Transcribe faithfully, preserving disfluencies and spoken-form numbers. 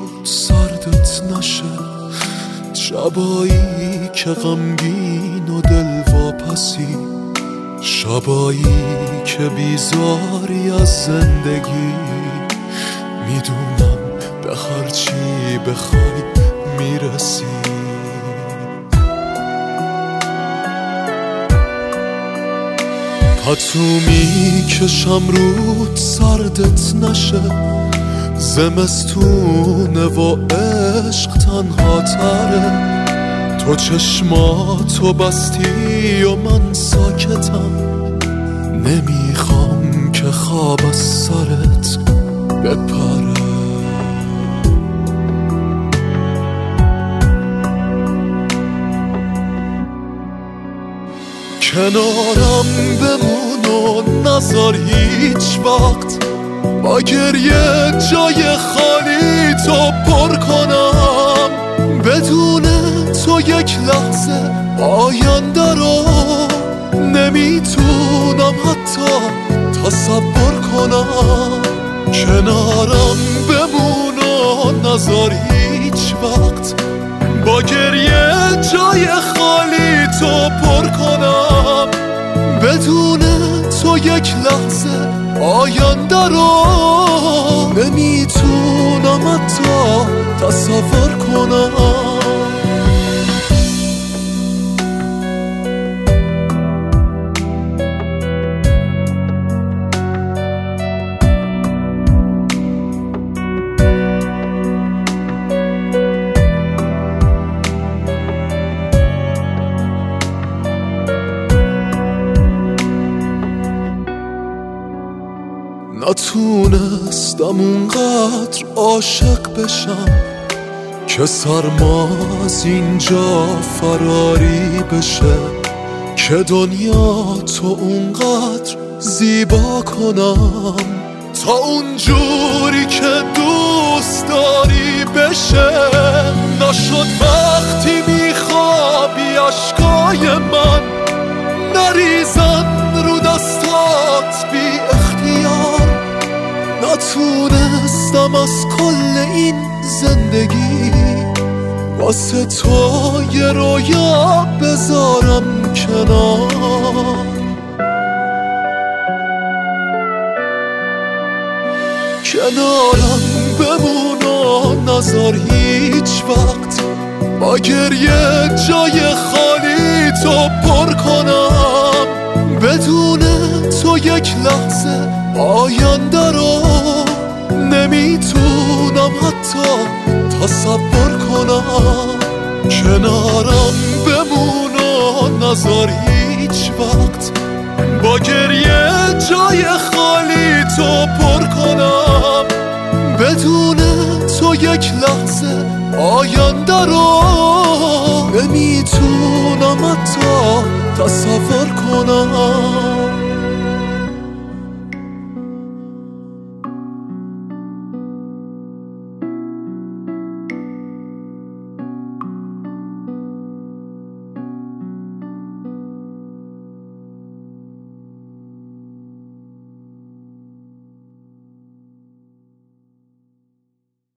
سردت نشه، شبایی که غمگین و دل واپسی، شبایی که بیزاری از زندگی. میدونم به هرچی بخوای میرسی. پتو میکشم رود سردت نشه، زمستونه و عشق تنها تره. تو چشماتو بستی و من ساکتم، نمیخوام که خواب از سرت بپره. کنارم بمون و نذار هیچ وقت با گریه جای خالی تو پر کنم. بدون تو یک لحظه آینده رو نمیتونم حتی تصور کنم. کنارم بمون و نذار هیچ وقت با گریه جای خالی تو پر کنم. بدون تو یک لحظه آینده رو نمیتونم حتی تصور کنم. نتونستم اونقدر عاشق بشم که سرما از اینجا فراری بشه، که دنیا تو اونقدر زیبا کنم تا اونجوری که دوست داری بشه. نشد وقتی میخوابی اشکای من نریزن رو دستات بی اختیار. نتونستم از کل این زندگی واسه تو یه رویا بذارم کنار. کنارم بمون و نذار هیچ وقت با گریه جای خالی تو پر کنم. بدون تو یک لحظه آینده رو نمیتونم حتی تصور کنم. کنارم بمون و نذار هیچ وقت با گریه جای خالی تو پر کنم. بدون تو یک لحظه آینده رو نمیتونم حتی تصور کنم.